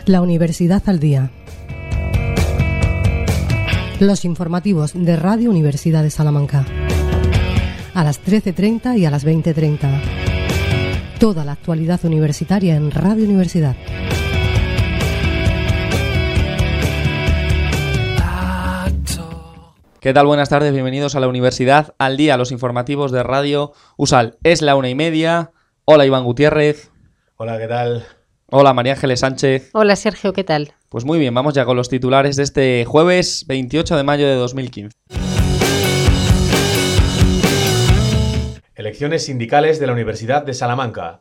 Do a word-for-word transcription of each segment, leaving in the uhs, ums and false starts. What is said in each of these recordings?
La Universidad al Día. Los informativos de Radio Universidad de Salamanca. A las trece treinta y a las veinte treinta. Toda la actualidad universitaria en Radio Universidad. ¿Qué tal? Buenas tardes, bienvenidos a la Universidad al Día, los informativos de Radio U S A L. Es la una y media. Hola, Iván Gutiérrez. Hola, ¿qué tal? Hola, María Ángeles Sánchez. Hola, Sergio, ¿qué tal? Pues muy bien, vamos ya con los titulares de este jueves veintiocho de mayo de dos mil quince. Elecciones sindicales de la Universidad de Salamanca.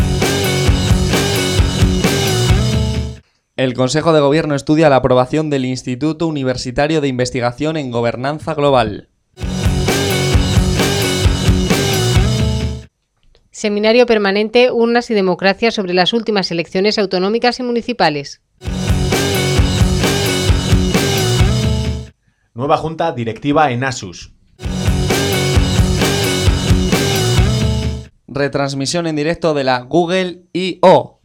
El Consejo de Gobierno estudia la aprobación del Instituto Universitario de Investigación en Gobernanza Global. Seminario permanente Urnas y Democracia sobre las últimas elecciones autonómicas y municipales. Nueva junta directiva en ASUS. Retransmisión en directo de la Google I O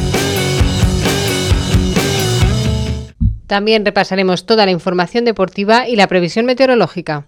También repasaremos toda la información deportiva y la previsión meteorológica.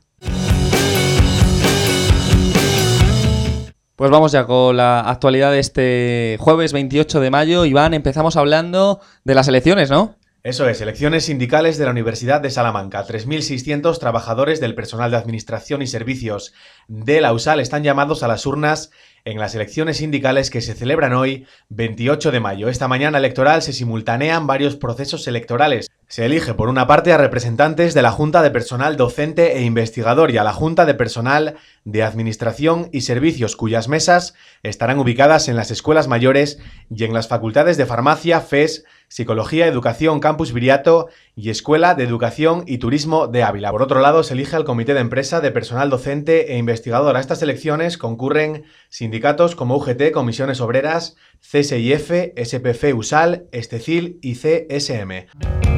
Pues vamos ya con la actualidad de este jueves veintiocho de mayo. Iván, empezamos hablando de las elecciones, ¿no? Eso es, elecciones sindicales de la Universidad de Salamanca. tres mil seiscientos trabajadores del personal de administración y servicios de la U S A L están llamados a las urnas en las elecciones sindicales que se celebran hoy, veintiocho de mayo. Esta mañana electoral se simultanean varios procesos electorales. Se elige por una parte a representantes de la Junta de Personal Docente e Investigador y a la Junta de Personal de Administración y Servicios, cuyas mesas estarán ubicadas en las escuelas mayores y en las facultades de Farmacia, F E S, Psicología, Educación, Campus Viriato y Escuela de Educación y Turismo de Ávila. Por otro lado, se elige al Comité de Empresa de Personal Docente e Investigador. A estas elecciones concurren sindicatos como U G T, Comisiones Obreras, C S I F, S P F U S A L, Estecil y C S M.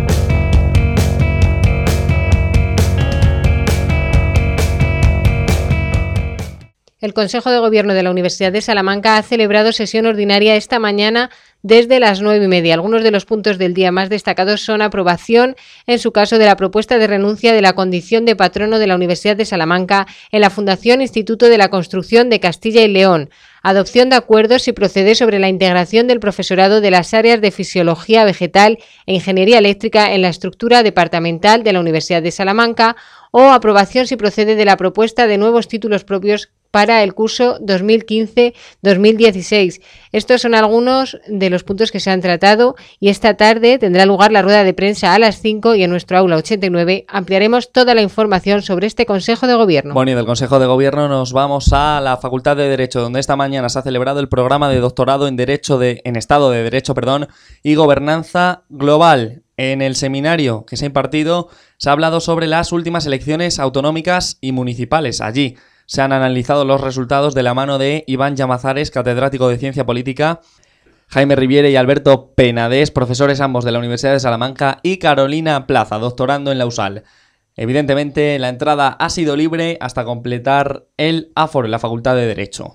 El Consejo de Gobierno de la Universidad de Salamanca ha celebrado sesión ordinaria esta mañana desde las nueve y media. Algunos de los puntos del día más destacados son aprobación, en su caso, de la propuesta de renuncia de la condición de patrono de la Universidad de Salamanca en la Fundación Instituto de la Construcción de Castilla y León, adopción de acuerdos si procede sobre la integración del profesorado de las áreas de Fisiología Vegetal e Ingeniería Eléctrica en la estructura departamental de la Universidad de Salamanca o aprobación si procede de la propuesta de nuevos títulos propios para el curso dos mil quince dos mil dieciséis. Estos son algunos de los puntos que se han tratado y esta tarde tendrá lugar la rueda de prensa a las cinco y en nuestro aula ochenta y nueve ampliaremos toda la información sobre este Consejo de Gobierno. Bueno, y del Consejo de Gobierno nos vamos a la Facultad de Derecho, donde esta mañana se ha celebrado el programa de doctorado en Derecho de, en Estado de Derecho perdón, y Gobernanza Global. En el seminario que se ha impartido se ha hablado sobre las últimas elecciones autonómicas y municipales. Allí se han analizado los resultados de la mano de Iván Llamazares, catedrático de Ciencia Política, Jaime Riviere y Alberto Penades, profesores ambos de la Universidad de Salamanca, y Carolina Plaza, doctorando en la U S A L. Evidentemente, la entrada ha sido libre hasta completar el aforo en la Facultad de Derecho.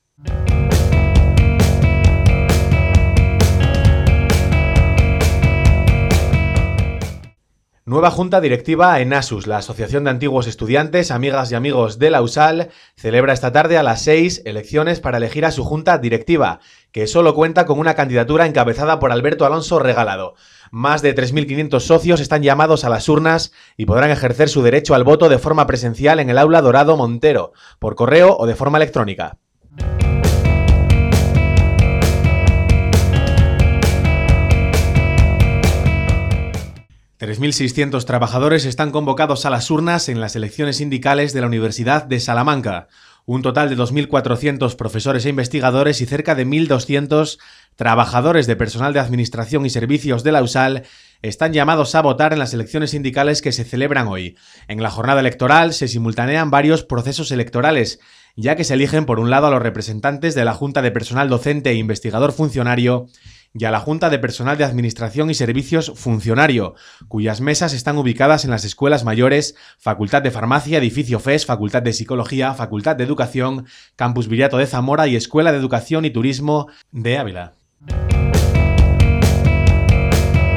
Nueva junta directiva en ASUS. La Asociación de Antiguos Estudiantes, Amigas y Amigos de la U S A L, celebra esta tarde a las seis elecciones para elegir a su junta directiva, que solo cuenta con una candidatura encabezada por Alberto Alonso Regalado. Más de tres mil quinientos socios están llamados a las urnas y podrán ejercer su derecho al voto de forma presencial en el Aula Dorado Montero, por correo o de forma electrónica. tres mil seiscientos trabajadores están convocados a las urnas en las elecciones sindicales de la Universidad de Salamanca. Un total de dos mil cuatrocientos profesores e investigadores y cerca de mil doscientos trabajadores de personal de administración y servicios de la U S A L están llamados a votar en las elecciones sindicales que se celebran hoy. En la jornada electoral se simultanean varios procesos electorales, ya que se eligen por un lado a los representantes de la Junta de Personal Docente e Investigador Funcionario y a la Junta de Personal de Administración y Servicios Funcionario, cuyas mesas están ubicadas en las escuelas mayores, Facultad de Farmacia, Edificio F E S, Facultad de Psicología, Facultad de Educación, Campus Viriato de Zamora y Escuela de Educación y Turismo de Ávila.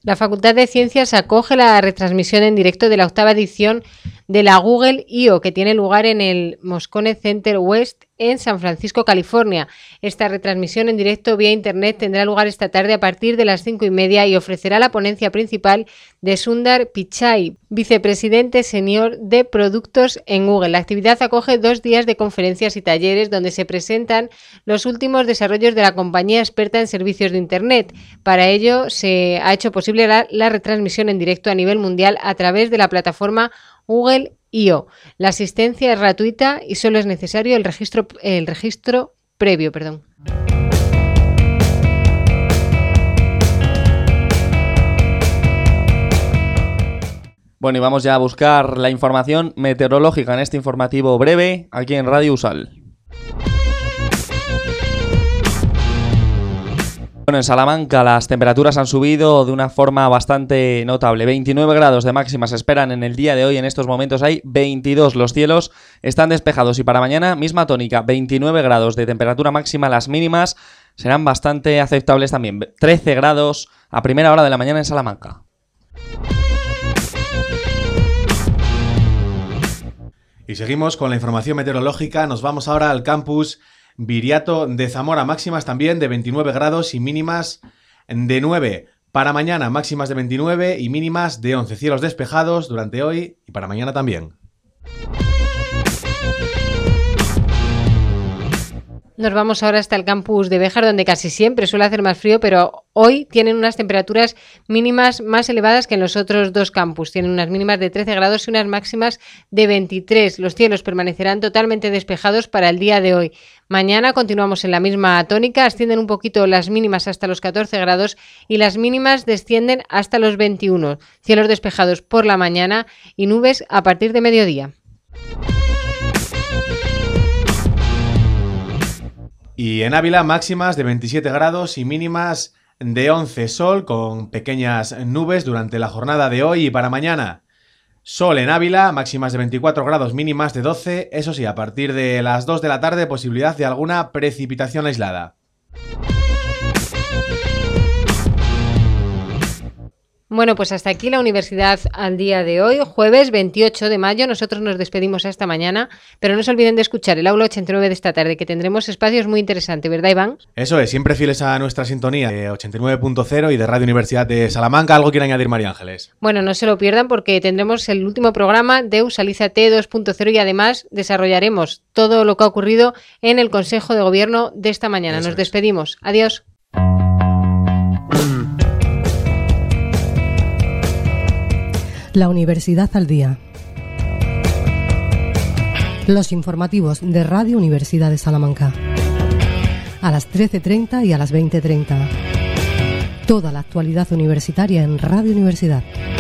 La Facultad de Ciencias acoge la retransmisión en directo de la octava edición de la Google I O, que tiene lugar en el Moscone Center West en San Francisco, California. Esta retransmisión en directo vía Internet tendrá lugar esta tarde a partir de las cinco y media y ofrecerá la ponencia principal de Sundar Pichai, vicepresidente senior de productos en Google. La actividad acoge dos días de conferencias y talleres donde se presentan los últimos desarrollos de la compañía experta en servicios de Internet. Para ello se ha hecho posible la, la retransmisión en directo a nivel mundial a través de la plataforma Google I O. La asistencia es gratuita y solo es necesario el registro, el registro previo. Perdón. Bueno, y vamos ya a buscar la información meteorológica en este informativo breve aquí en Radio Usal. Bueno, en Salamanca las temperaturas han subido de una forma bastante notable. veintinueve grados de máxima se esperan en el día de hoy. En estos momentos hay veintidós. Los cielos están despejados y para mañana misma tónica. veintinueve grados de temperatura máxima. Las mínimas serán bastante aceptables también. trece grados a primera hora de la mañana en Salamanca. Y seguimos con la información meteorológica. Nos vamos ahora al campus Viriato de Zamora, máximas también de veintinueve grados y mínimas de nueve. Para mañana máximas de veintinueve y mínimas de once. Cielos despejados durante hoy y para mañana también. Nos vamos ahora hasta el campus de Béjar, donde casi siempre suele hacer más frío, pero hoy tienen unas temperaturas mínimas más elevadas que en los otros dos campus. Tienen unas mínimas de trece grados y unas máximas de veintitrés. Los cielos permanecerán totalmente despejados para el día de hoy. Mañana continuamos en la misma tónica, ascienden un poquito las mínimas hasta los catorce grados y las mínimas descienden hasta los veintiuno. Cielos despejados por la mañana y nubes a partir de mediodía. Y en Ávila máximas de veintisiete grados y mínimas de once. Sol con pequeñas nubes durante la jornada de hoy y para mañana. Sol en Ávila, máximas de veinticuatro grados, mínimas de doce. Eso sí, a partir de las dos de la tarde posibilidad de alguna precipitación aislada. Bueno, pues hasta aquí la Universidad al día de hoy, jueves veintiocho de mayo. Nosotros nos despedimos hasta mañana, pero no se olviden de escuchar el aula ochenta y nueve de esta tarde, que tendremos espacios muy interesantes, ¿verdad, Iván? Eso es, siempre fieles a nuestra sintonía de ochenta y nueve punto cero y de Radio Universidad de Salamanca. ¿Algo quiere añadir, María Ángeles? Bueno, no se lo pierdan porque tendremos el último programa de Usalízate dos punto cero y además desarrollaremos todo lo que ha ocurrido en el Consejo de Gobierno de esta mañana. Eso Nos despedimos. Es. Adiós. La Universidad al día. Los informativos de Radio Universidad de Salamanca. A las trece treinta y a las veinte treinta. Toda la actualidad universitaria en Radio Universidad.